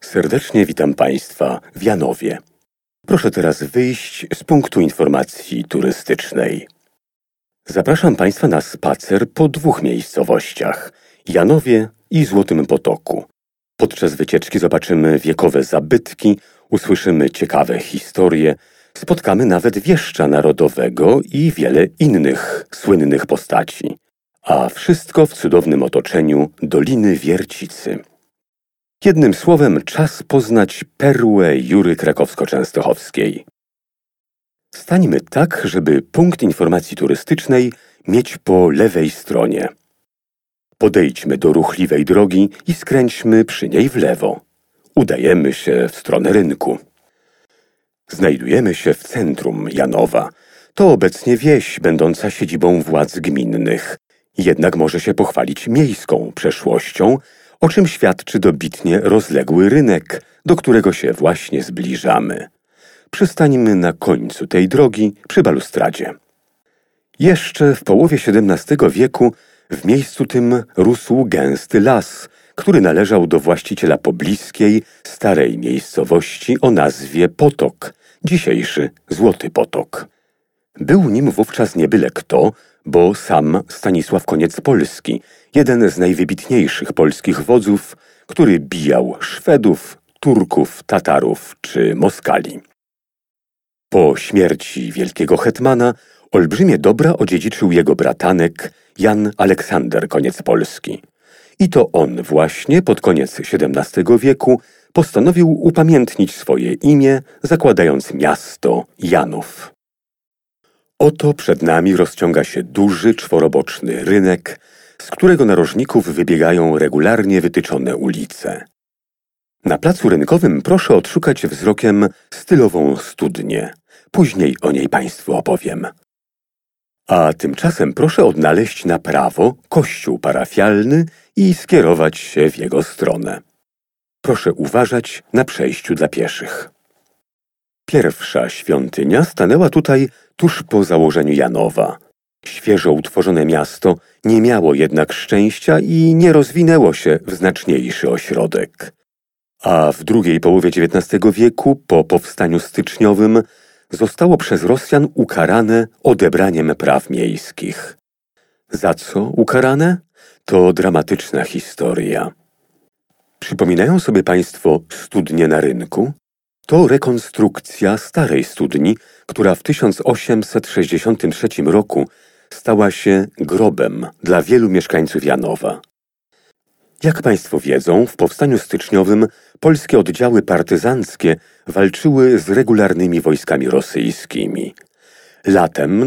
Serdecznie witam Państwa w Janowie. Proszę teraz wyjść z punktu informacji turystycznej. Zapraszam Państwa na spacer po dwóch miejscowościach – Janowie i Złotym Potoku. Podczas wycieczki zobaczymy wiekowe zabytki, usłyszymy ciekawe historie, spotkamy nawet wieszcza narodowego i wiele innych słynnych postaci. A wszystko w cudownym otoczeniu Doliny Wiercicy. Jednym słowem, czas poznać perłę Jury krakowsko-częstochowskiej. Stańmy tak, żeby punkt informacji turystycznej mieć po lewej stronie. Podejdźmy do ruchliwej drogi i skręćmy przy niej w lewo. Udajemy się w stronę rynku. Znajdujemy się w centrum Janowa. To obecnie wieś będąca siedzibą władz gminnych. Jednak może się pochwalić miejską przeszłością, o czym świadczy dobitnie rozległy rynek, do którego się właśnie zbliżamy. Przystańmy na końcu tej drogi przy balustradzie. Jeszcze w połowie XVII wieku w miejscu tym rósł gęsty las, który należał do właściciela pobliskiej, starej miejscowości o nazwie Potok, dzisiejszy Złoty Potok. Był nim wówczas nie byle kto, bo sam Stanisław Koniec Polski, jeden z najwybitniejszych polskich wodzów, który bijał Szwedów, Turków, Tatarów czy Moskali. Po śmierci wielkiego hetmana olbrzymie dobra odziedziczył jego bratanek Jan Aleksander Koniec Polski. I to on właśnie pod koniec XVII wieku postanowił upamiętnić swoje imię, zakładając miasto Janów. Oto przed nami rozciąga się duży, czworoboczny rynek, z którego narożników wybiegają regularnie wytyczone ulice. Na placu rynkowym proszę odszukać wzrokiem stylową studnię. Później o niej Państwu opowiem. A tymczasem proszę odnaleźć na prawo kościół parafialny i skierować się w jego stronę. Proszę uważać na przejściu dla pieszych. Pierwsza świątynia stanęła tutaj tuż po założeniu Janowa. Świeżo utworzone miasto nie miało jednak szczęścia i nie rozwinęło się w znaczniejszy ośrodek. A w drugiej połowie XIX wieku, po powstaniu styczniowym, zostało przez Rosjan ukarane odebraniem praw miejskich. Za co ukarane? To dramatyczna historia. Przypominają sobie Państwo studnię na rynku? To rekonstrukcja starej studni, która w 1863 roku stała się grobem dla wielu mieszkańców Janowa. Jak Państwo wiedzą, w powstaniu styczniowym polskie oddziały partyzanckie walczyły z regularnymi wojskami rosyjskimi. Latem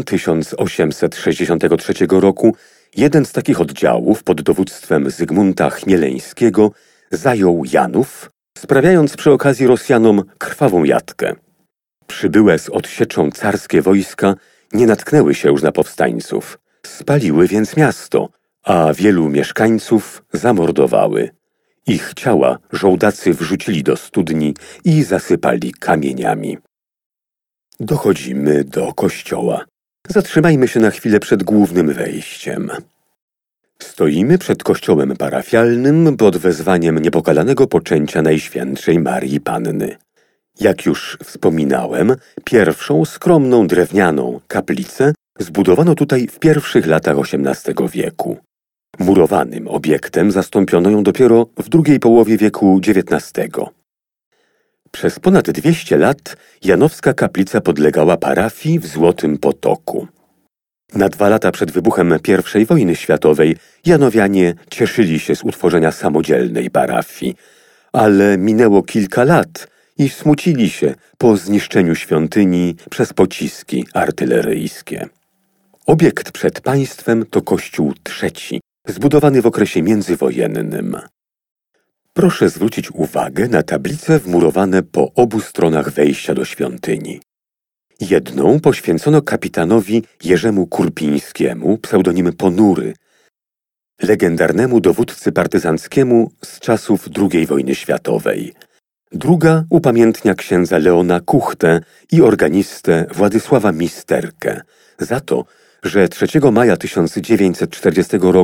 1863 roku jeden z takich oddziałów pod dowództwem Zygmunta Chmieleńskiego zajął Janów, sprawiając przy okazji Rosjanom krwawą jatkę. Przybyłe z odsieczą carskie wojska nie natknęły się już na powstańców. Spaliły więc miasto, a wielu mieszkańców zamordowały. Ich ciała żołdacy wrzucili do studni i zasypali kamieniami. Dochodzimy do kościoła. Zatrzymajmy się na chwilę przed głównym wejściem. Stoimy przed kościołem parafialnym pod wezwaniem niepokalanego poczęcia Najświętszej Marii Panny. Jak już wspominałem, pierwszą skromną drewnianą kaplicę zbudowano tutaj w pierwszych latach XVIII wieku. Murowanym obiektem zastąpiono ją dopiero w drugiej połowie wieku XIX. Przez ponad 200 lat janowska kaplica podlegała parafii w Złotym Potoku. Na 2 lata przed wybuchem I wojny światowej janowianie cieszyli się z utworzenia samodzielnej parafii, ale minęło kilka lat i smucili się po zniszczeniu świątyni przez pociski artyleryjskie. Obiekt przed państwem to kościół trzeci, zbudowany w okresie międzywojennym. Proszę zwrócić uwagę na tablice wmurowane po obu stronach wejścia do świątyni. Jedną poświęcono kapitanowi Jerzemu Kurpińskiemu, pseudonim Ponury, legendarnemu dowódcy partyzanckiemu z czasów II wojny światowej. Druga upamiętnia księdza Leona Kuchtę i organistę Władysława Misterkę za to, że 3 maja 1940 roku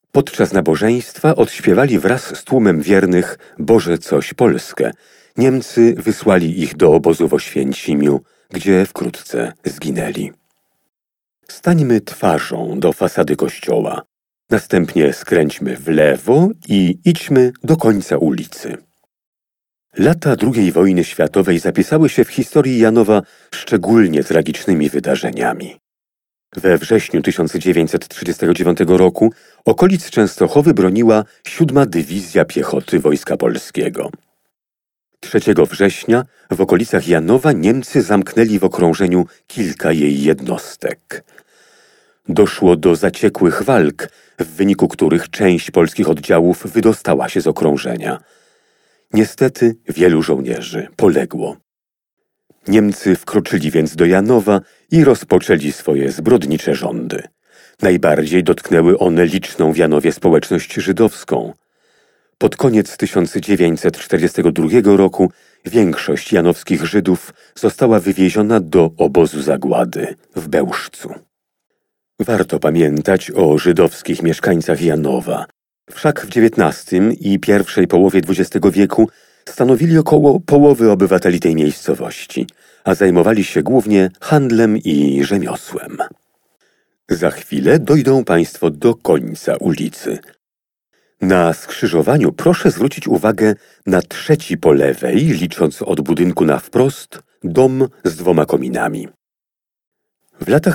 Podczas nabożeństwa odśpiewali wraz z tłumem wiernych Boże coś Polskę. Niemcy wysłali ich do obozu w Oświęcimiu, gdzie wkrótce zginęli. Stańmy twarzą do fasady kościoła. Następnie skręćmy w lewo i idźmy do końca ulicy. Lata II wojny światowej zapisały się w historii Janowa szczególnie tragicznymi wydarzeniami. We wrześniu 1939 roku okolic Częstochowy broniła 7. Dywizja Piechoty Wojska Polskiego. 3 września w okolicach Janowa Niemcy zamknęli w okrążeniu kilka jej jednostek. Doszło do zaciekłych walk, w wyniku których część polskich oddziałów wydostała się z okrążenia. Niestety wielu żołnierzy poległo. Niemcy wkroczyli więc do Janowa i rozpoczęli swoje zbrodnicze rządy. Najbardziej dotknęły one liczną w Janowie społeczność żydowską. Pod koniec 1942 roku większość janowskich Żydów została wywieziona do obozu zagłady w Bełżcu. Warto pamiętać o żydowskich mieszkańcach Janowa. Wszak w XIX i pierwszej połowie XX wieku stanowili około połowy obywateli tej miejscowości, a zajmowali się głównie handlem i rzemiosłem. Za chwilę dojdą Państwo do końca ulicy. Na skrzyżowaniu proszę zwrócić uwagę na trzeci po lewej, licząc od budynku na wprost, dom z 2 kominami. W latach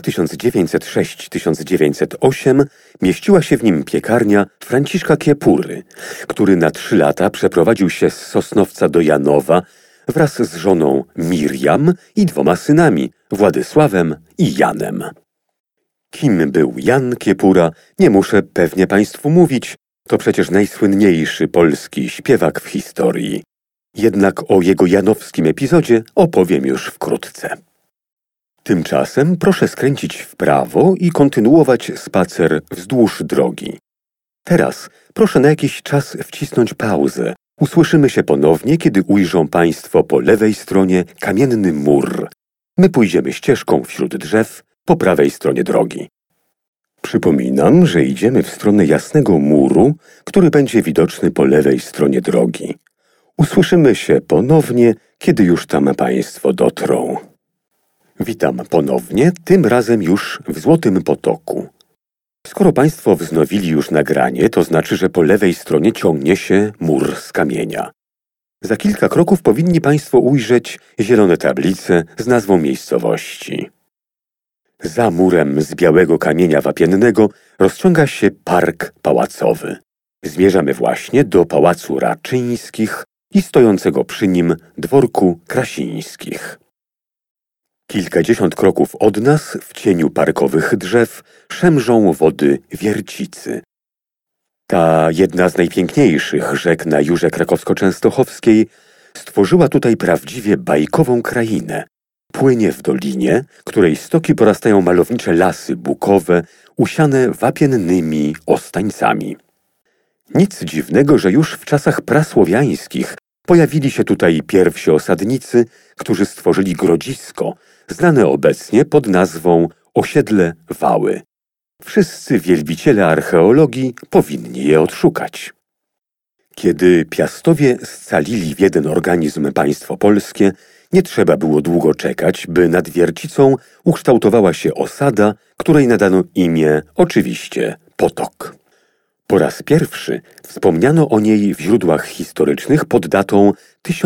1906–1908 mieściła się w nim piekarnia Franciszka Kiepury, który na 3 lata przeprowadził się z Sosnowca do Janowa wraz z żoną Miriam i 2 synami, Władysławem i Janem. Kim był Jan Kiepura, nie muszę pewnie Państwu mówić, to przecież najsłynniejszy polski śpiewak w historii. Jednak o jego janowskim epizodzie opowiem już wkrótce. Tymczasem proszę skręcić w prawo i kontynuować spacer wzdłuż drogi. Teraz proszę na jakiś czas wcisnąć pauzę. Usłyszymy się ponownie, kiedy ujrzą Państwo po lewej stronie kamienny mur. My pójdziemy ścieżką wśród drzew po prawej stronie drogi. Przypominam, że idziemy w stronę jasnego muru, który będzie widoczny po lewej stronie drogi. Usłyszymy się ponownie, kiedy już tam Państwo dotrą. Witam ponownie, tym razem już w Złotym Potoku. Skoro Państwo wznowili już nagranie, to znaczy, że po lewej stronie ciągnie się mur z kamienia. Za kilka kroków powinni Państwo ujrzeć zielone tablice z nazwą miejscowości. Za murem z białego kamienia wapiennego rozciąga się park pałacowy. Zmierzamy właśnie do Pałacu Raczyńskich i stojącego przy nim dworku Krasińskich. Kilkadziesiąt kroków od nas, w cieniu parkowych drzew, szemrzą wody Wiercicy. Ta jedna z najpiękniejszych rzek na Jurze krakowsko-częstochowskiej stworzyła tutaj prawdziwie bajkową krainę. Płynie w dolinie, której stoki porastają malownicze lasy bukowe, usiane wapiennymi ostańcami. Nic dziwnego, że już w czasach prasłowiańskich pojawili się tutaj pierwsi osadnicy, którzy stworzyli grodzisko, znane obecnie pod nazwą Osiedle Wały. Wszyscy wielbiciele archeologii powinni je odszukać. Kiedy Piastowie scalili w jeden organizm państwo polskie, nie trzeba było długo czekać, by nad Wiercicą ukształtowała się osada, której nadano imię, oczywiście, Potok. Po raz pierwszy wspomniano o niej w źródłach historycznych pod datą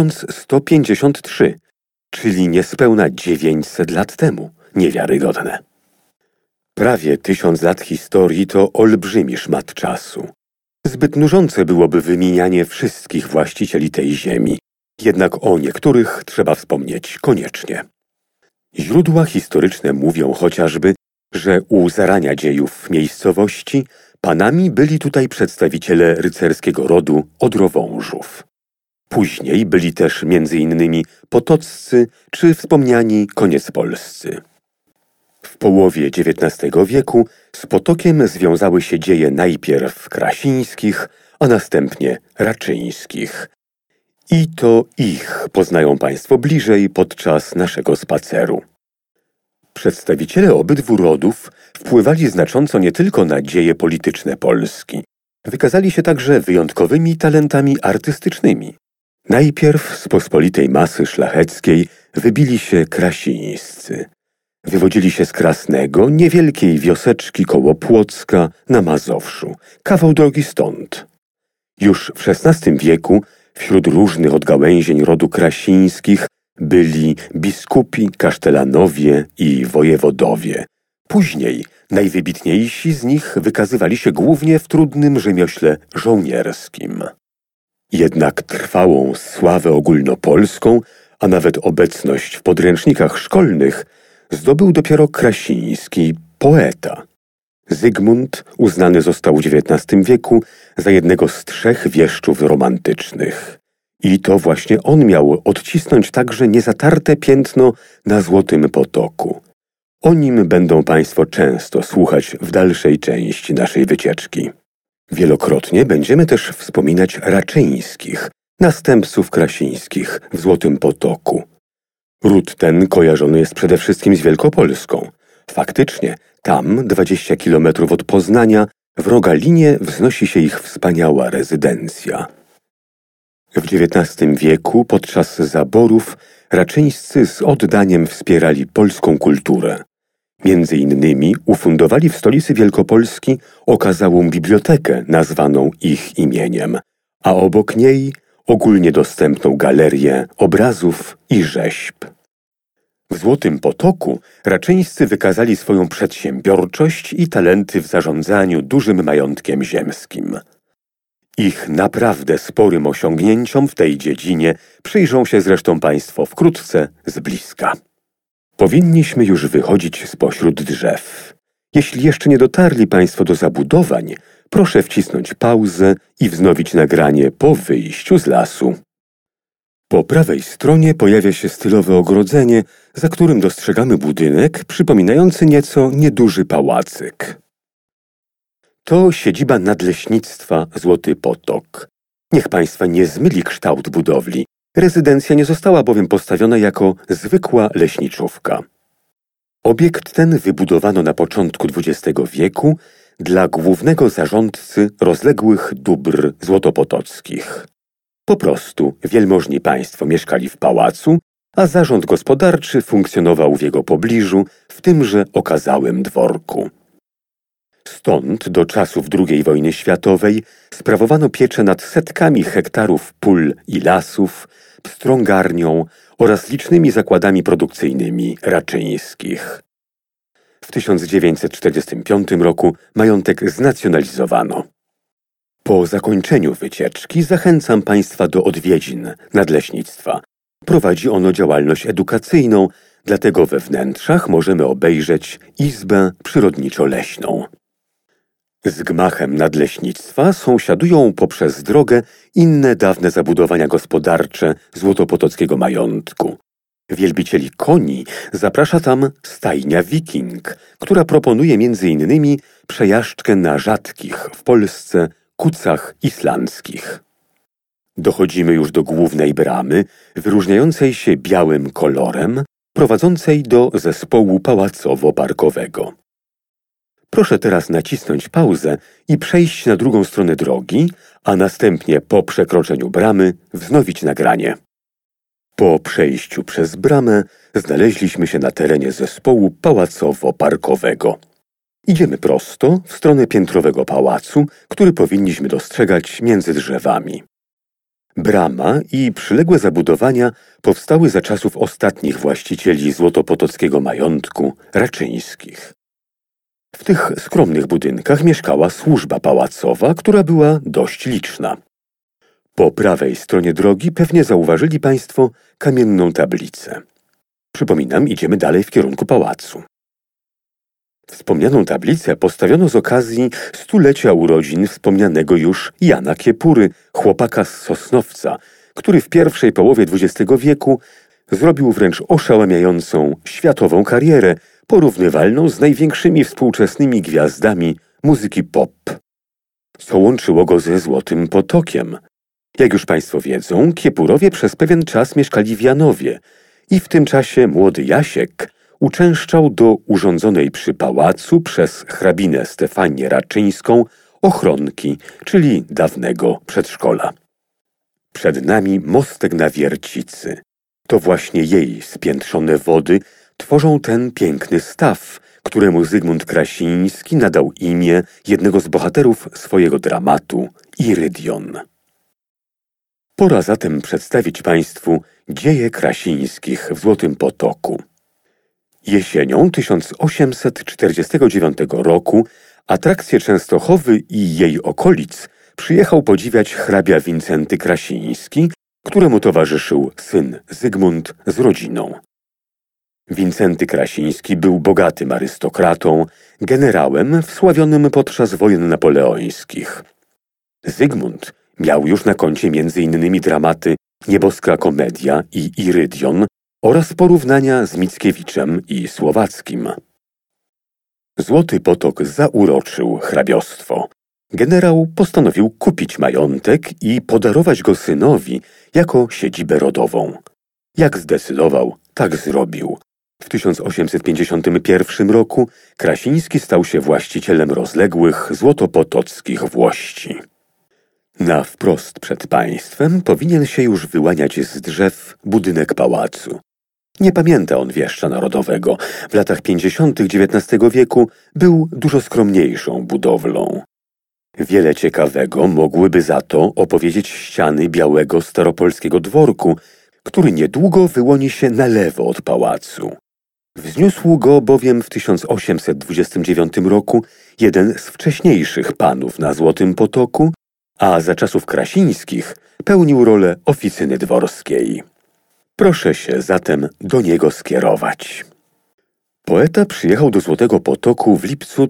1153, czyli niespełna 900 lat temu. Niewiarygodne. Prawie 1000 lat historii to olbrzymi szmat czasu. Zbyt nużące byłoby wymienianie wszystkich właścicieli tej ziemi, jednak o niektórych trzeba wspomnieć koniecznie. Źródła historyczne mówią chociażby, że u zarania dziejów miejscowości panami byli tutaj przedstawiciele rycerskiego rodu Odrowążów. Później byli też m.in. potoccy czy wspomniani koniecpolscy. W połowie XIX wieku z Potokiem związały się dzieje najpierw Krasińskich, a następnie Raczyńskich. I to ich poznają Państwo bliżej podczas naszego spaceru. Przedstawiciele obydwu rodów wpływali znacząco nie tylko na dzieje polityczne Polski. Wykazali się także wyjątkowymi talentami artystycznymi. Najpierw z pospolitej masy szlacheckiej wybili się krasińscy. Wywodzili się z Krasnego, niewielkiej wioseczki koło Płocka na Mazowszu, kawał drogi stąd. Już w XVI wieku wśród różnych odgałęzień rodu krasińskich byli biskupi, kasztelanowie i wojewodowie. Później najwybitniejsi z nich wykazywali się głównie w trudnym rzemiośle żołnierskim. Jednak trwałą sławę ogólnopolską, a nawet obecność w podręcznikach szkolnych zdobył dopiero krasiński poeta. Zygmunt uznany został w XIX wieku za jednego z 3 wieszczów romantycznych. I to właśnie on miał odcisnąć także niezatarte piętno na Złotym Potoku. O nim będą Państwo często słuchać w dalszej części naszej wycieczki. Wielokrotnie będziemy też wspominać Raczyńskich, następców krasińskich w Złotym Potoku. Ród ten kojarzony jest przede wszystkim z Wielkopolską. Faktycznie, tam, 20 kilometrów od Poznania, w Rogalinie wznosi się ich wspaniała rezydencja. W XIX wieku podczas zaborów Raczyńscy z oddaniem wspierali polską kulturę. Między innymi ufundowali w stolicy Wielkopolski okazałą bibliotekę nazwaną ich imieniem, a obok niej ogólnie dostępną galerię obrazów i rzeźb. W Złotym Potoku Raczyńscy wykazali swoją przedsiębiorczość i talenty w zarządzaniu dużym majątkiem ziemskim. Ich naprawdę sporym osiągnięciom w tej dziedzinie przyjrzą się zresztą Państwo wkrótce z bliska. Powinniśmy już wychodzić spośród drzew. Jeśli jeszcze nie dotarli Państwo do zabudowań, proszę wcisnąć pauzę i wznowić nagranie po wyjściu z lasu. Po prawej stronie pojawia się stylowe ogrodzenie, za którym dostrzegamy budynek przypominający nieco nieduży pałacyk. To siedziba Nadleśnictwa Złoty Potok. Niech Państwa nie zmyli kształt budowli. Rezydencja nie została bowiem postawiona jako zwykła leśniczówka. Obiekt ten wybudowano na początku XX wieku dla głównego zarządcy rozległych dóbr złotopotockich. Po prostu wielmożni państwo mieszkali w pałacu, a zarząd gospodarczy funkcjonował w jego pobliżu, w tymże okazałym dworku. Stąd do czasów II wojny światowej sprawowano pieczę nad setkami hektarów pól i lasów, pstrągarnią oraz licznymi zakładami produkcyjnymi Raczyńskich. W 1945 roku majątek znacjonalizowano. Po zakończeniu wycieczki zachęcam Państwa do odwiedzin Nadleśnictwa. Prowadzi ono działalność edukacyjną, dlatego we wnętrzach możemy obejrzeć Izbę Przyrodniczo-Leśną. Z gmachem Nadleśnictwa sąsiadują poprzez drogę inne dawne zabudowania gospodarcze złotopotockiego majątku. Wielbicieli koni zaprasza tam stajnia Wiking, która proponuje m.in. przejażdżkę na rzadkich w Polsce kucach islandzkich. Dochodzimy już do głównej bramy, wyróżniającej się białym kolorem, prowadzącej do zespołu pałacowo-parkowego. Proszę teraz nacisnąć pauzę i przejść na drugą stronę drogi, a następnie po przekroczeniu bramy wznowić nagranie. Po przejściu przez bramę znaleźliśmy się na terenie zespołu pałacowo-parkowego. Idziemy prosto w stronę piętrowego pałacu, który powinniśmy dostrzegać między drzewami. Brama i przyległe zabudowania powstały za czasów ostatnich właścicieli złotopotockiego majątku Raczyńskich. W tych skromnych budynkach mieszkała służba pałacowa, która była dość liczna. Po prawej stronie drogi pewnie zauważyli Państwo kamienną tablicę. Przypominam, idziemy dalej w kierunku pałacu. Wspomnianą tablicę postawiono z okazji 100-lecia urodzin wspomnianego już Jana Kiepury, chłopaka z Sosnowca, który w pierwszej połowie XX wieku zrobił wręcz oszałamiającą światową karierę, porównywalną z największymi współczesnymi gwiazdami muzyki pop. Co łączyło go ze Złotym Potokiem? Jak już Państwo wiedzą, Kiepurowie przez pewien czas mieszkali w Janowie i w tym czasie młody Jasiek uczęszczał do urządzonej przy pałacu przez hrabinę Stefanię Raczyńską ochronki, czyli dawnego przedszkola. Przed nami mostek na Wiercicy. To właśnie jej spiętrzone wody tworzą ten piękny staw, któremu Zygmunt Krasiński nadał imię jednego z bohaterów swojego dramatu, Irydion. Pora zatem przedstawić Państwu dzieje Krasińskich w Złotym Potoku. Jesienią 1849 roku atrakcje Częstochowy i jej okolic przyjechał podziwiać hrabia Wincenty Krasiński, któremu towarzyszył syn Zygmunt z rodziną. Wincenty Krasiński był bogatym arystokratą, generałem wsławionym podczas wojen napoleońskich. Zygmunt miał już na koncie m.in. dramaty Nieboska Komedia i Irydion oraz porównania z Mickiewiczem i Słowackim. Złoty Potok zauroczył hrabiostwo. Generał postanowił kupić majątek i podarować go synowi jako siedzibę rodową. Jak zdecydował, tak zrobił. W 1851 roku Krasiński stał się właścicielem rozległych złotopotockich włości. Na wprost przed państwem powinien się już wyłaniać z drzew budynek pałacu. Nie pamięta on wieszcza narodowego. W latach 50. XIX wieku był dużo skromniejszą budowlą. Wiele ciekawego mogłyby za to opowiedzieć ściany białego staropolskiego dworku, który niedługo wyłoni się na lewo od pałacu. Wzniósł go bowiem w 1829 roku jeden z wcześniejszych panów na Złotym Potoku, a za czasów Krasińskich pełnił rolę oficyny dworskiej. Proszę się zatem do niego skierować. Poeta przyjechał do Złotego Potoku w lipcu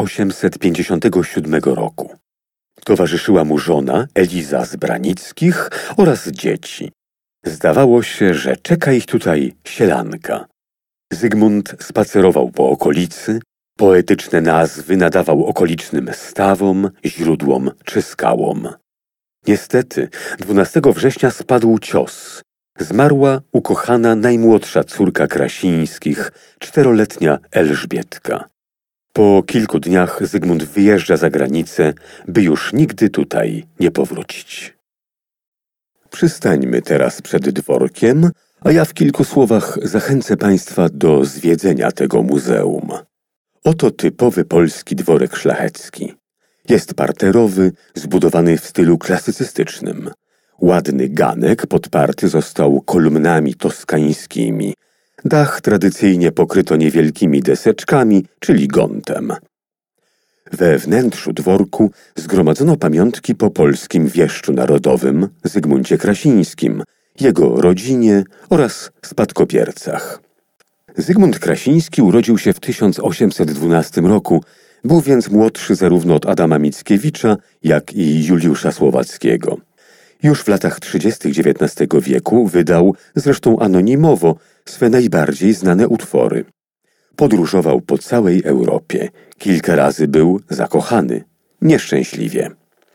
1857 roku. Towarzyszyła mu żona Eliza z Branickich oraz dzieci. Zdawało się, że czeka ich tutaj sielanka. Zygmunt spacerował po okolicy, poetyczne nazwy nadawał okolicznym stawom, źródłom czy skałom. Niestety, 12 września spadł cios. Zmarła ukochana najmłodsza córka Krasińskich, 4-letnia Elżbietka. Po kilku dniach Zygmunt wyjeżdża za granicę, by już nigdy tutaj nie powrócić. Przystańmy teraz przed dworkiem, a ja w kilku słowach zachęcę Państwa do zwiedzenia tego muzeum. Oto typowy polski dworek szlachecki. Jest parterowy, zbudowany w stylu klasycystycznym. Ładny ganek podparty został kolumnami toskańskimi. Dach tradycyjnie pokryto niewielkimi deseczkami, czyli gontem. We wnętrzu dworku zgromadzono pamiątki po polskim wieszczu narodowym Zygmuncie Krasińskim, jego rodzinie oraz spadkobiercach. Zygmunt Krasiński urodził się w 1812 roku, był więc młodszy zarówno od Adama Mickiewicza, jak i Juliusza Słowackiego. Już w latach 30. XIX wieku wydał, zresztą anonimowo, swe najbardziej znane utwory. Podróżował po całej Europie. Kilka razy był zakochany. Nieszczęśliwie.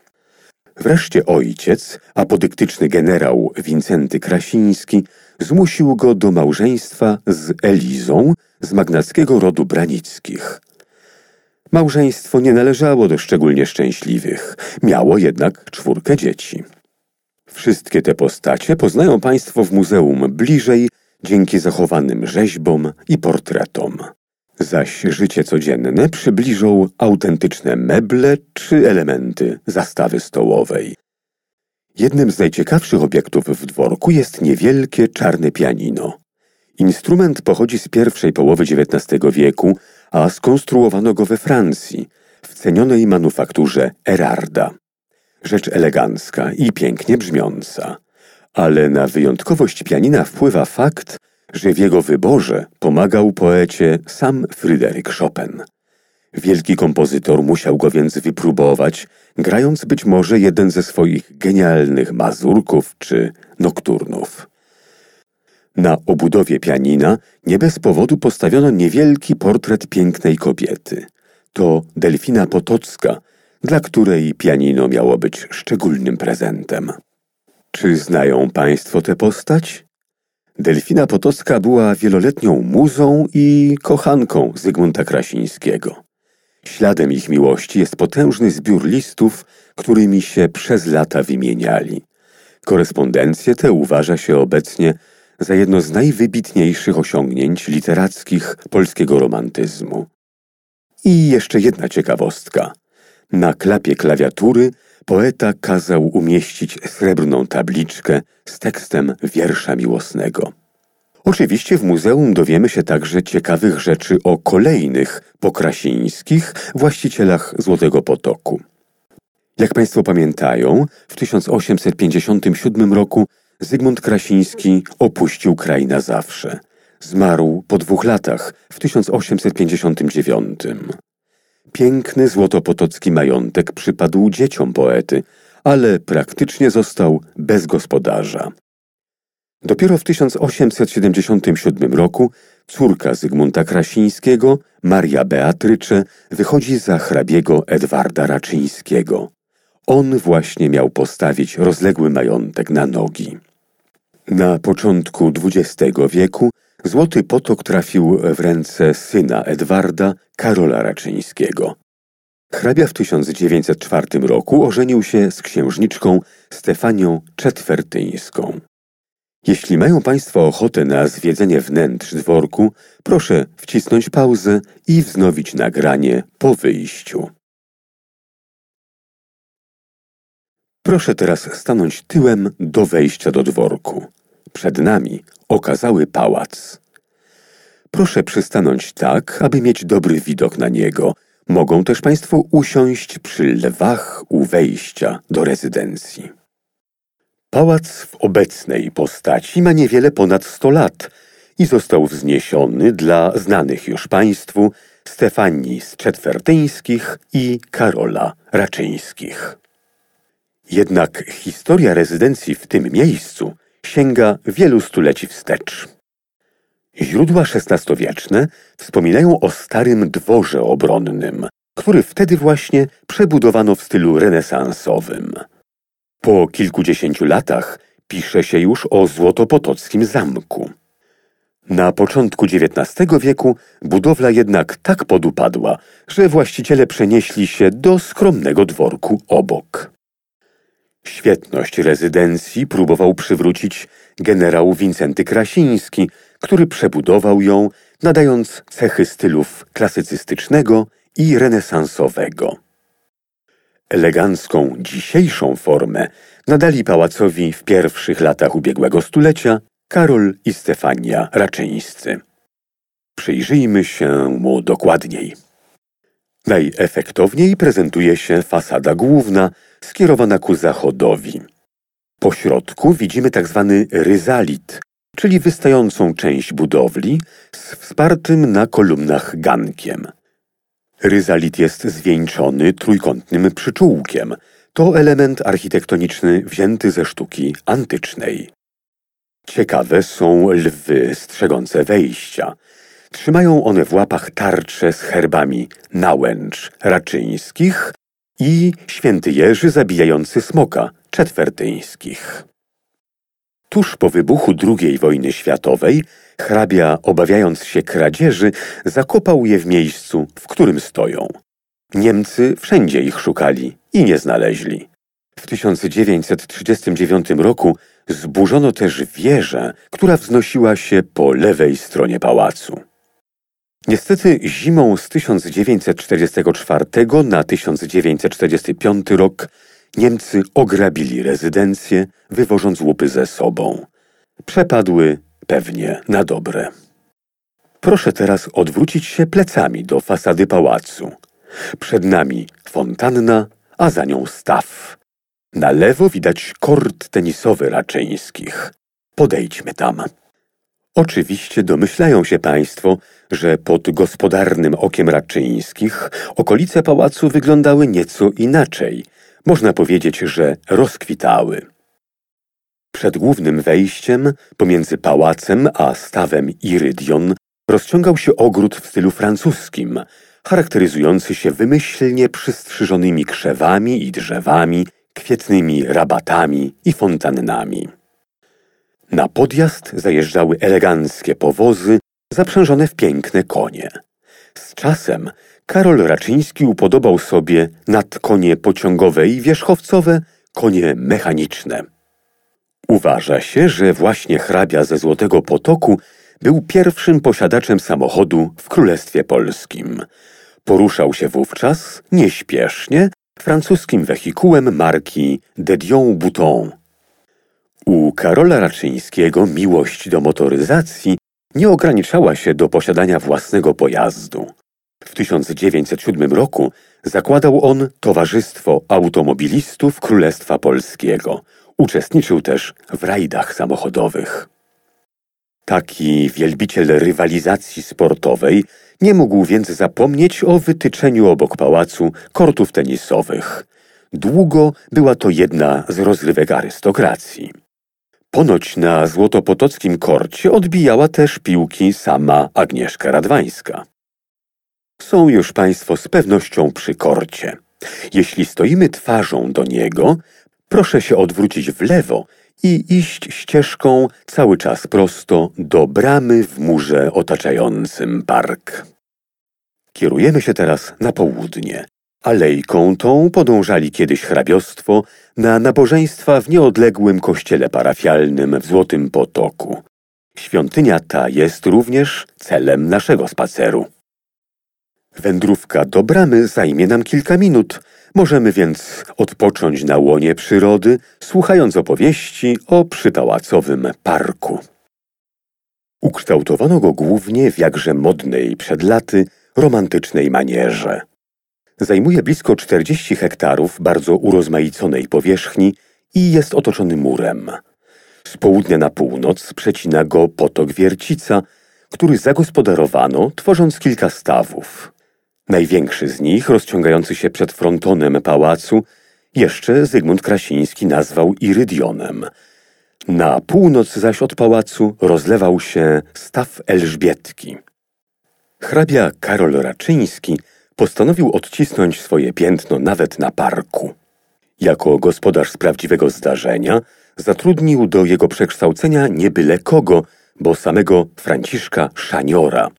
Wreszcie ojciec, apodyktyczny generał Wincenty Krasiński, zmusił go do małżeństwa z Elizą z magnackiego rodu Branickich. Małżeństwo nie należało do szczególnie szczęśliwych. Miało jednak 4 dzieci. Wszystkie te postacie poznają Państwo w muzeum bliżej dzięki zachowanym rzeźbom i portretom. Zaś życie codzienne przybliżą autentyczne meble czy elementy zastawy stołowej. Jednym z najciekawszych obiektów w dworku jest niewielkie czarne pianino. Instrument pochodzi z pierwszej połowy XIX wieku, a skonstruowano go we Francji, w cenionej manufakturze Erarda. Rzecz elegancka i pięknie brzmiąca, ale na wyjątkowość pianina wpływa fakt, że w jego wyborze pomagał poecie sam Fryderyk Chopin. Wielki kompozytor musiał go więc wypróbować, grając być może jeden ze swoich genialnych mazurków czy nokturnów. Na obudowie pianina nie bez powodu postawiono niewielki portret pięknej kobiety. To Delfina Potocka, dla której pianino miało być szczególnym prezentem. Czy znają Państwo tę postać? Delfina Potocka była wieloletnią muzą i kochanką Zygmunta Krasińskiego. Śladem ich miłości jest potężny zbiór listów, którymi się przez lata wymieniali. Korespondencję tę uważa się obecnie za jedno z najwybitniejszych osiągnięć literackich polskiego romantyzmu. I jeszcze jedna ciekawostka. Na klapie klawiatury poeta kazał umieścić srebrną tabliczkę z tekstem wiersza miłosnego. Oczywiście w muzeum dowiemy się także ciekawych rzeczy o kolejnych Pokrasińskich, właścicielach Złotego Potoku. Jak Państwo pamiętają, w 1857 roku Zygmunt Krasiński opuścił kraj na zawsze. Zmarł po 2 latach, w 1859. Piękny złotopotocki majątek przypadł dzieciom poety, ale praktycznie został bez gospodarza. Dopiero w 1877 roku córka Zygmunta Krasińskiego, Maria Beatrycze, wychodzi za hrabiego Edwarda Raczyńskiego. On właśnie miał postawić rozległy majątek na nogi. Na początku XX wieku Złoty Potok trafił w ręce syna Edwarda, Karola Raczyńskiego. Hrabia w 1904 roku ożenił się z księżniczką Stefanią Czetwertyńską. Jeśli mają Państwo ochotę na zwiedzenie wnętrz dworku, proszę wcisnąć pauzę i wznowić nagranie po wyjściu. Proszę teraz stanąć tyłem do wejścia do dworku. Przed nami okazały pałac. Proszę przystanąć tak, aby mieć dobry widok na niego. Mogą też Państwo usiąść przy lwach u wejścia do rezydencji. Pałac w obecnej postaci ma niewiele ponad 100 lat i został wzniesiony dla znanych już Państwu Stefanii z Czetwertyńskich i Karola Raczyńskich. Jednak historia rezydencji w tym miejscu sięga wielu stuleci wstecz. Źródła XVI-wieczne wspominają o starym dworze obronnym, który wtedy właśnie przebudowano w stylu renesansowym. Po kilkudziesięciu latach pisze się już o złotopotockim zamku. Na początku XIX wieku budowla jednak tak podupadła, że właściciele przenieśli się do skromnego dworku obok. Świetność rezydencji próbował przywrócić generał Wincenty Krasiński, który przebudował ją, nadając cechy stylów klasycystycznego i renesansowego. Elegancką dzisiejszą formę nadali pałacowi w pierwszych latach ubiegłego stulecia Karol i Stefania Raczyńscy. Przyjrzyjmy się mu dokładniej. Najefektowniej prezentuje się fasada główna, skierowana ku zachodowi. Po środku widzimy tzw. ryzalit, czyli wystającą część budowli z wspartym na kolumnach gankiem. Ryzalit jest zwieńczony trójkątnym przyczółkiem. To element architektoniczny wzięty ze sztuki antycznej. Ciekawe są lwy strzegące wejścia. Trzymają one w łapach tarcze z herbami Nałęcz Raczyńskich i Święty Jerzy zabijający smoka Czetwertyńskich. Tuż po wybuchu II wojny światowej hrabia, obawiając się kradzieży, zakopał je w miejscu, w którym stoją. Niemcy wszędzie ich szukali i nie znaleźli. W 1939 roku zburzono też wieżę, która wznosiła się po lewej stronie pałacu. Niestety zimą z 1944 na 1945 rok Niemcy ograbili rezydencję, wywożąc łupy ze sobą. Przepadły pewnie na dobre. Proszę teraz odwrócić się plecami do fasady pałacu. Przed nami fontanna, a za nią staw. Na lewo widać kort tenisowy Raczyńskich. Podejdźmy tam. Oczywiście domyślają się Państwo, że pod gospodarnym okiem Raczyńskich okolice pałacu wyglądały nieco inaczej. Można powiedzieć, że rozkwitały. Przed głównym wejściem, pomiędzy pałacem a stawem Irydion, rozciągał się ogród w stylu francuskim, charakteryzujący się wymyślnie przystrzyżonymi krzewami i drzewami, kwietnymi rabatami i fontannami. Na podjazd zajeżdżały eleganckie powozy zaprzężone w piękne konie. Z czasem Karol Raczyński upodobał sobie nad konie pociągowe i wierzchowcowe konie mechaniczne. Uważa się, że właśnie hrabia ze Złotego Potoku był pierwszym posiadaczem samochodu w Królestwie Polskim. Poruszał się wówczas nieśpiesznie francuskim wehikułem marki de Dion-Bouton. U Karola Raczyńskiego miłość do motoryzacji nie ograniczała się do posiadania własnego pojazdu. W 1907 roku zakładał on Towarzystwo Automobilistów Królestwa Polskiego. Uczestniczył też w rajdach samochodowych. Taki wielbiciel rywalizacji sportowej nie mógł więc zapomnieć o wytyczeniu obok pałacu kortów tenisowych. Długo była to jedna z rozrywek arystokracji. Ponoć na złotopotockim korcie odbijała też piłki sama Agnieszka Radwańska. Są już Państwo z pewnością przy korcie. Jeśli stoimy twarzą do niego, proszę się odwrócić w lewo i iść ścieżką cały czas prosto do bramy w murze otaczającym park. Kierujemy się teraz na południe. Alejką tą podążali kiedyś hrabiostwo na nabożeństwa w nieodległym kościele parafialnym w Złotym Potoku. Świątynia ta jest również celem naszego spaceru. Wędrówka do bramy zajmie nam kilka minut. Możemy więc odpocząć na łonie przyrody, słuchając opowieści o przypałacowym parku. Ukształtowano go głównie w jakże modnej przed laty romantycznej manierze. Zajmuje blisko 40 hektarów bardzo urozmaiconej powierzchni i jest otoczony murem. Z południa na północ przecina go potok Wiercica, który zagospodarowano, tworząc kilka stawów. Największy z nich, rozciągający się przed frontonem pałacu, jeszcze Zygmunt Krasiński nazwał Irydionem. Na północ zaś od pałacu rozlewał się staw Elżbietki. Hrabia Karol Raczyński postanowił odcisnąć swoje piętno nawet na parku. Jako gospodarz z prawdziwego zdarzenia zatrudnił do jego przekształcenia nie byle kogo, bo samego Franciszka Szaniora.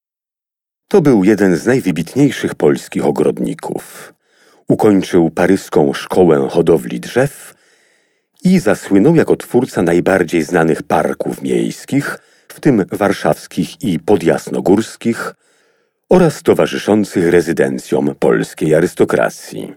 To był jeden z najwybitniejszych polskich ogrodników. Ukończył paryską szkołę hodowli drzew i zasłynął jako twórca najbardziej znanych parków miejskich, w tym warszawskich i podjasnogórskich, oraz towarzyszących rezydencjom polskiej arystokracji.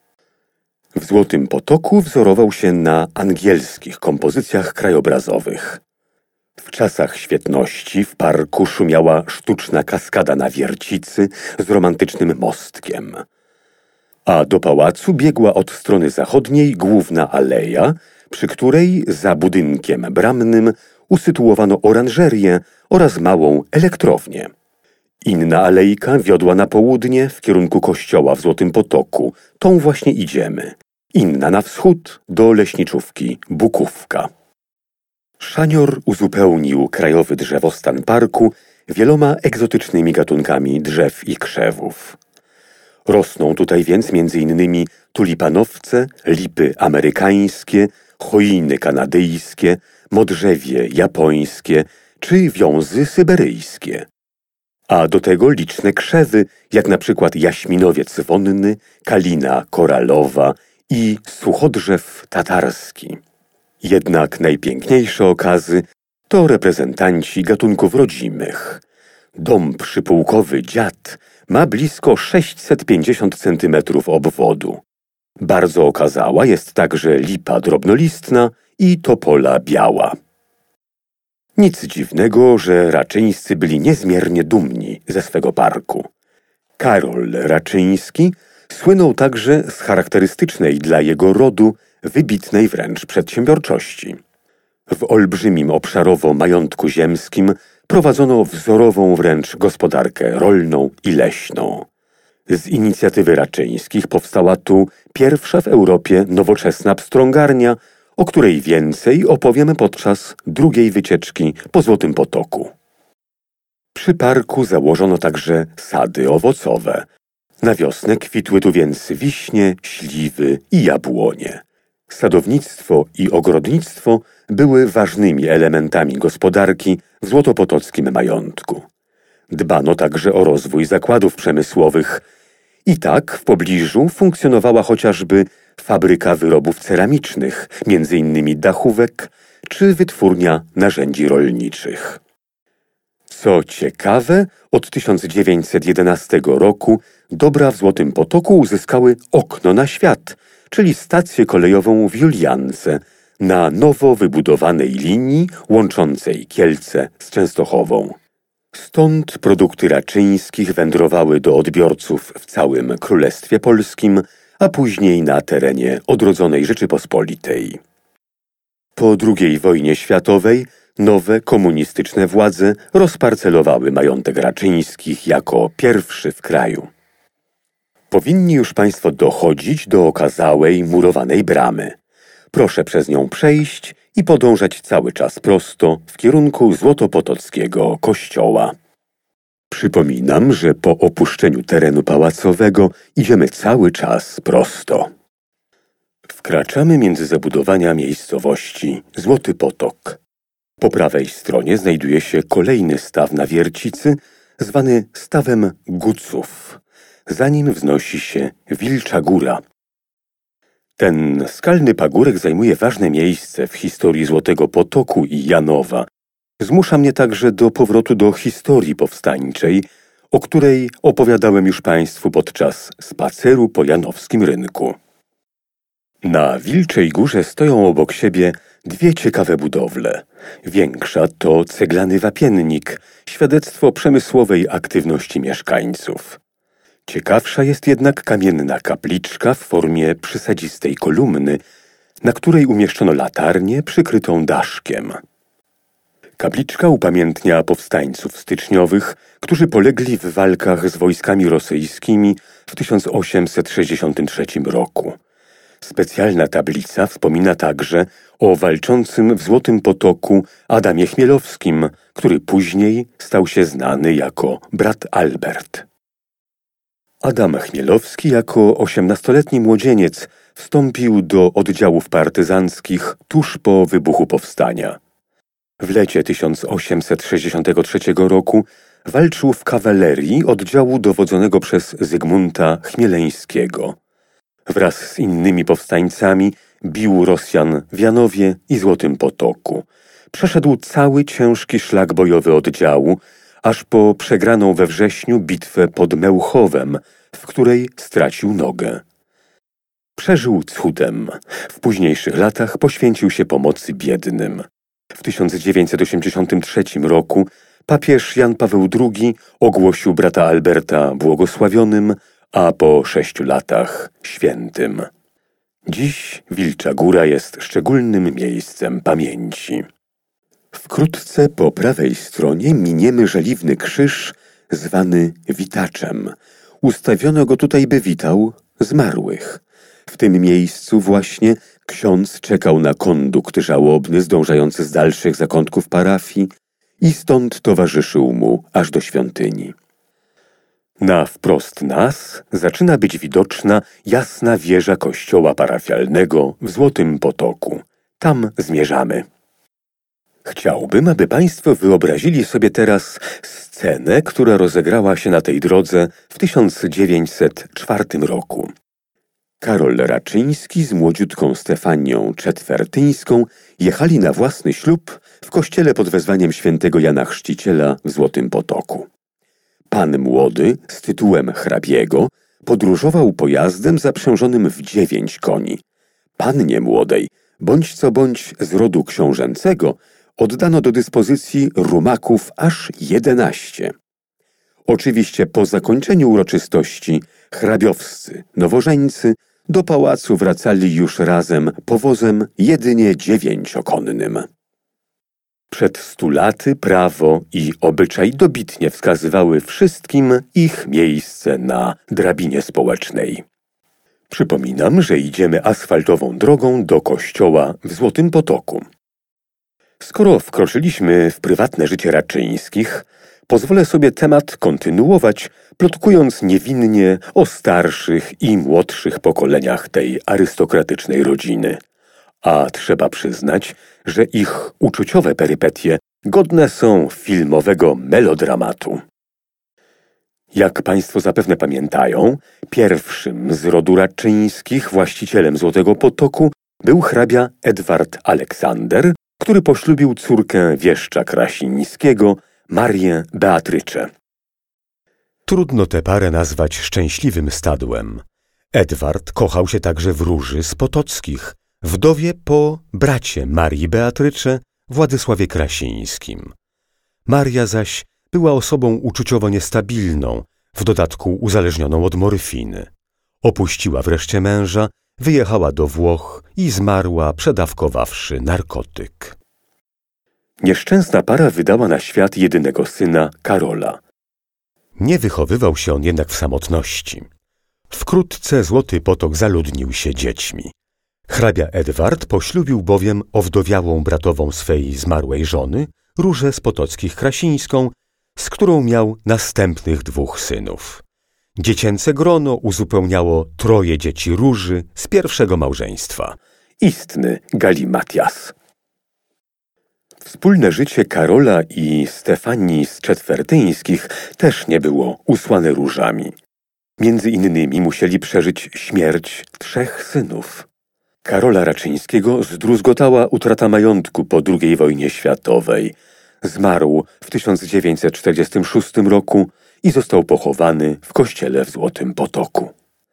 W Złotym Potoku wzorował się na angielskich kompozycjach krajobrazowych. W czasach świetności w parku szumiała sztuczna kaskada na Wiercicy z romantycznym mostkiem, a do pałacu biegła od strony zachodniej główna aleja, przy której za budynkiem bramnym usytuowano oranżerię oraz małą elektrownię. Inna alejka wiodła na południe w kierunku kościoła w Złotym Potoku. Tą właśnie idziemy. Inna na wschód do leśniczówki Bukówka. Szanior uzupełnił krajowy drzewostan parku wieloma egzotycznymi gatunkami drzew i krzewów. Rosną tutaj więc m.in. tulipanowce, lipy amerykańskie, choiny kanadyjskie, modrzewie japońskie czy wiązy syberyjskie. A do tego liczne krzewy, jak na przykład jaśminowiec wonny, kalina koralowa i suchodrzew tatarski. Jednak najpiękniejsze okazy to reprezentanci gatunków rodzimych. Dąb przypułkowy Dziad ma blisko 650 cm obwodu. Bardzo okazała jest także lipa drobnolistna i topola biała. Nic dziwnego, że Raczyńscy byli niezmiernie dumni ze swego parku. Karol Raczyński słynął także z charakterystycznej dla jego rodu wybitnej wręcz przedsiębiorczości. W olbrzymim obszarowo majątku ziemskim prowadzono wzorową wręcz gospodarkę rolną i leśną. Z inicjatywy Raczyńskich powstała tu pierwsza w Europie nowoczesna pstrągarnia, o której więcej opowiemy podczas drugiej wycieczki po Złotym Potoku. Przy parku założono także sady owocowe. Na wiosnę kwitły tu więc wiśnie, śliwy i jabłonie. Sadownictwo i ogrodnictwo były ważnymi elementami gospodarki w złotopotockim majątku. Dbano także o rozwój zakładów przemysłowych. I tak w pobliżu funkcjonowała chociażby fabryka wyrobów ceramicznych, m.in. dachówek, czy wytwórnia narzędzi rolniczych. Co ciekawe, od 1911 roku dobra w Złotym Potoku uzyskały okno na świat, czyli stację kolejową w Juliance, na nowo wybudowanej linii łączącej Kielce z Częstochową. Stąd produkty Raczyńskich wędrowały do odbiorców w całym Królestwie Polskim, a później na terenie odrodzonej Rzeczypospolitej. Po II wojnie światowej nowe komunistyczne władze rozparcelowały majątek Raczyńskich jako pierwszy w kraju. Powinni już Państwo dochodzić do okazałej, murowanej bramy. Proszę przez nią przejść i podążać cały czas prosto w kierunku Złotopotockiego kościoła. Przypominam, że po opuszczeniu terenu pałacowego idziemy cały czas prosto. Wkraczamy między zabudowania miejscowości Złoty Potok. Po prawej stronie znajduje się kolejny staw na Wiercicy, zwany stawem Guców. Za nim wznosi się Wilcza Góra. Ten skalny pagórek zajmuje ważne miejsce w historii Złotego Potoku i Janowa. Zmusza mnie także do powrotu do historii powstańczej, o której opowiadałem już Państwu podczas spaceru po janowskim rynku. Na Wilczej Górze stoją obok siebie dwie ciekawe budowle. Większa to ceglany wapiennik, świadectwo przemysłowej aktywności mieszkańców. Ciekawsza jest jednak kamienna kapliczka w formie przysadzistej kolumny, na której umieszczono latarnię przykrytą daszkiem. Kapliczka upamiętnia powstańców styczniowych, którzy polegli w walkach z wojskami rosyjskimi w 1863 roku. Specjalna tablica wspomina także o walczącym w Złotym Potoku Adamie Chmielowskim, który później stał się znany jako brat Albert. Adam Chmielowski jako 18-letni młodzieniec wstąpił do oddziałów partyzanckich tuż po wybuchu powstania. W lecie 1863 roku walczył w kawalerii oddziału dowodzonego przez Zygmunta Chmieleńskiego. Wraz z innymi powstańcami bił Rosjan w Janowie i Złotym Potoku. Przeszedł cały ciężki szlak bojowy oddziału, aż po przegraną we wrześniu bitwę pod Mełchowem, w której stracił nogę. Przeżył cudem. W późniejszych latach poświęcił się pomocy biednym. W 1983 roku papież Jan Paweł II ogłosił brata Alberta błogosławionym, a po 6 latach świętym. Dziś Wilcza Góra jest szczególnym miejscem pamięci. Wkrótce po prawej stronie miniemy żeliwny krzyż zwany witaczem. Ustawiono go tutaj, by witał zmarłych. W tym miejscu właśnie ksiądz czekał na kondukt żałobny zdążający z dalszych zakątków parafii i stąd towarzyszył mu aż do świątyni. Na wprost nas zaczyna być widoczna jasna wieża kościoła parafialnego w Złotym Potoku. Tam zmierzamy. Chciałbym, aby Państwo wyobrazili sobie teraz scenę, która rozegrała się na tej drodze w 1904 roku. Karol Raczyński z młodziutką Stefanią Czetwertyńską jechali na własny ślub w kościele pod wezwaniem świętego Jana Chrzciciela w Złotym Potoku. Pan młody z tytułem hrabiego podróżował pojazdem zaprzężonym w 9 koni. Pannie młodej, bądź co bądź z rodu książęcego, oddano do dyspozycji rumaków aż 11. Oczywiście po zakończeniu uroczystości hrabiowscy nowożeńcy do pałacu wracali już razem powozem jedynie 9-konnym. Przed 100 laty prawo i obyczaj dobitnie wskazywały wszystkim ich miejsce na drabinie społecznej. Przypominam, że idziemy asfaltową drogą do kościoła w Złotym Potoku. Skoro wkroczyliśmy w prywatne życie Raczyńskich, pozwolę sobie temat kontynuować, plotkując niewinnie o starszych i młodszych pokoleniach tej arystokratycznej rodziny. A trzeba przyznać, że ich uczuciowe perypetie godne są filmowego melodramatu. Jak państwo zapewne pamiętają, pierwszym z rodu Raczyńskich właścicielem Złotego Potoku był hrabia Edward Aleksander, który poślubił córkę wieszcza Krasińskiego, Marię Beatrycze. Trudno tę parę nazwać szczęśliwym stadłem. Edward kochał się także w Róży z Potockich, wdowie po bracie Marii Beatrycze, Władysławie Krasińskim. Maria zaś była osobą uczuciowo niestabilną, w dodatku uzależnioną od morfiny. Opuściła wreszcie męża, wyjechała do Włoch i zmarła, przedawkowawszy narkotyk. Nieszczęsna para wydała na świat jedynego syna, Karola. Nie wychowywał się on jednak w samotności. Wkrótce Złoty Potok zaludnił się dziećmi. Hrabia Edward poślubił bowiem owdowiałą bratową swej zmarłej żony, Różę z Potockich Krasińską, z którą miał następnych 2 synów. Dziecięce grono uzupełniało 3 dzieci Róży z pierwszego małżeństwa. Istny galimatias. Wspólne życie Karola i Stefanii z Czetwertyńskich też nie było usłane różami. Między innymi musieli przeżyć śmierć 3 synów. Karola Raczyńskiego zdruzgotała utrata majątku po II wojnie światowej. Zmarł w 1946 roku i został pochowany w kościele w Złotym Potoku.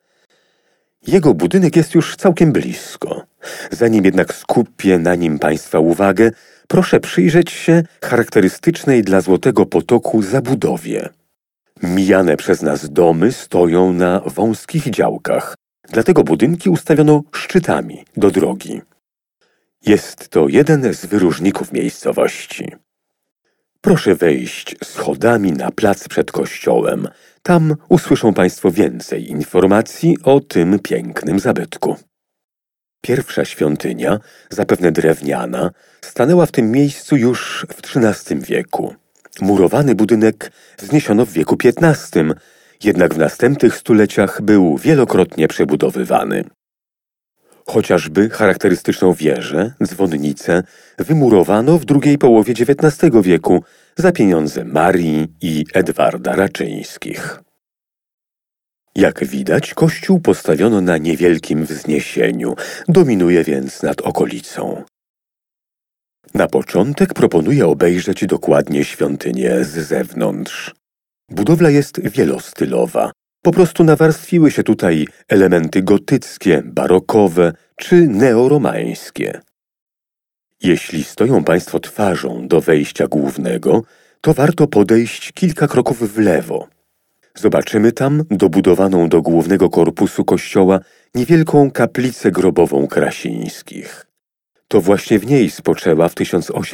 Jego budynek jest już całkiem blisko. Zanim jednak skupię na nim państwa uwagę, proszę przyjrzeć się charakterystycznej dla Złotego Potoku zabudowie. Mijane przez nas domy stoją na wąskich działkach, dlatego budynki ustawiono szczytami do drogi. Jest to jeden z wyróżników miejscowości. Proszę wejść schodami na plac przed kościołem. Tam usłyszą państwo więcej informacji o tym pięknym zabytku. Pierwsza świątynia, zapewne drewniana, stanęła w tym miejscu już w XIII wieku. Murowany budynek wzniesiono w wieku XV, jednak w następnych stuleciach był wielokrotnie przebudowywany. Chociażby charakterystyczną wieżę, dzwonnicę, wymurowano w drugiej połowie XIX wieku za pieniądze Marii i Edwarda Raczyńskich. Jak widać, kościół postawiono na niewielkim wzniesieniu, dominuje więc nad okolicą. Na początek proponuję obejrzeć dokładnie świątynię z zewnątrz. Budowla jest wielostylowa. Po prostu nawarstwiły się tutaj elementy gotyckie, barokowe czy neoromańskie. Jeśli stoją państwo twarzą do wejścia głównego, to warto podejść kilka kroków w lewo. Zobaczymy tam dobudowaną do głównego korpusu kościoła niewielką kaplicę grobową Krasińskich. To właśnie w niej spoczęła w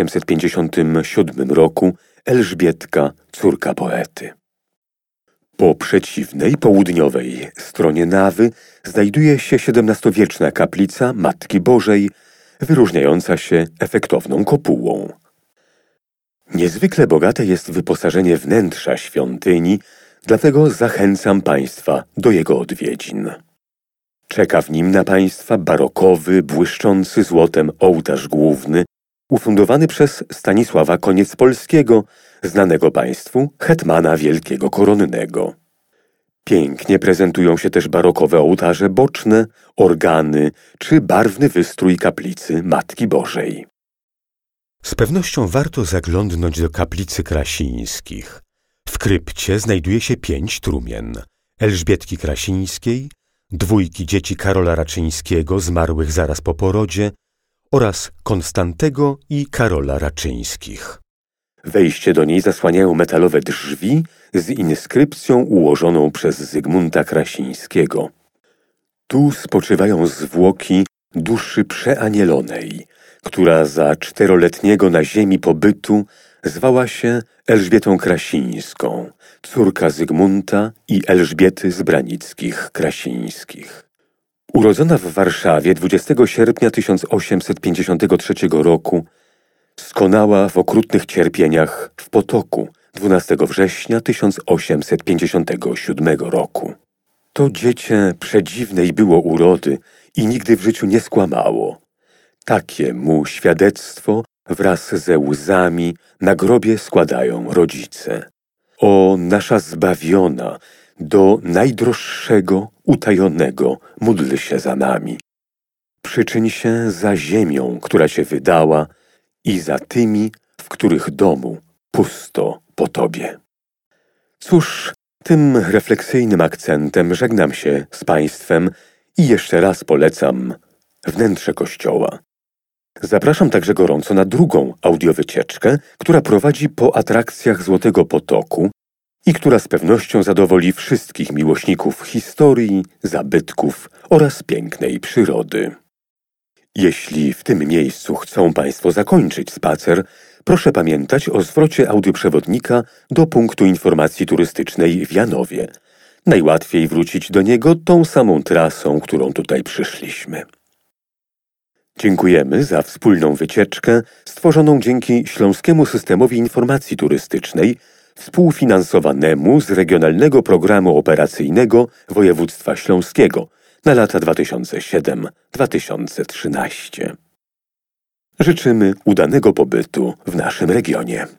1857 roku Elżbietka, córka poety. Po przeciwnej, południowej stronie nawy znajduje się XVII-wieczna kaplica Matki Bożej, wyróżniająca się efektowną kopułą. Niezwykle bogate jest wyposażenie wnętrza świątyni, dlatego zachęcam państwa do jego odwiedzin. Czeka w nim na państwa barokowy, błyszczący złotem ołtarz główny, ufundowany przez Stanisława Koniec-Polskiego, znanego państwu hetmana wielkiego koronnego. Pięknie prezentują się też barokowe ołtarze boczne, organy czy barwny wystrój kaplicy Matki Bożej. Z pewnością warto zaglądnąć do kaplicy Krasińskich. W krypcie znajduje się 5 trumien: Elżbietki Krasińskiej, 2 dzieci Karola Raczyńskiego zmarłych zaraz po porodzie oraz Konstantego i Karola Raczyńskich. Wejście do niej zasłaniają metalowe drzwi z inskrypcją ułożoną przez Zygmunta Krasińskiego. Tu spoczywają zwłoki duszy przeanielonej, która za 4-letniego na ziemi pobytu zwała się Elżbietą Krasińską, córka Zygmunta i Elżbiety z Branickich Krasińskich. Urodzona w Warszawie 20 sierpnia 1853 roku, skonała w okrutnych cierpieniach w Potoku 12 września 1857 roku. To dziecię przedziwnej było urody i nigdy w życiu nie skłamało. Takie mu świadectwo wraz ze łzami na grobie składają rodzice. O nasza zbawiona, do najdroższego, utajonego, módl się za nami. Przyczyń się za ziemią, która się wydała, i za tymi, w których domu pusto po Tobie. Cóż, tym refleksyjnym akcentem żegnam się z Państwem i jeszcze raz polecam wnętrze Kościoła. Zapraszam także gorąco na drugą audiowycieczkę, która prowadzi po atrakcjach Złotego Potoku i która z pewnością zadowoli wszystkich miłośników historii, zabytków oraz pięknej przyrody. Jeśli w tym miejscu chcą Państwo zakończyć spacer, proszę pamiętać o zwrocie audioprzewodnika do punktu informacji turystycznej w Janowie. Najłatwiej wrócić do niego tą samą trasą, którą tutaj przyszliśmy. Dziękujemy za wspólną wycieczkę stworzoną dzięki Śląskiemu Systemowi Informacji Turystycznej, współfinansowanemu z Regionalnego Programu Operacyjnego Województwa Śląskiego na lata 2007-2013. Życzymy udanego pobytu w naszym regionie.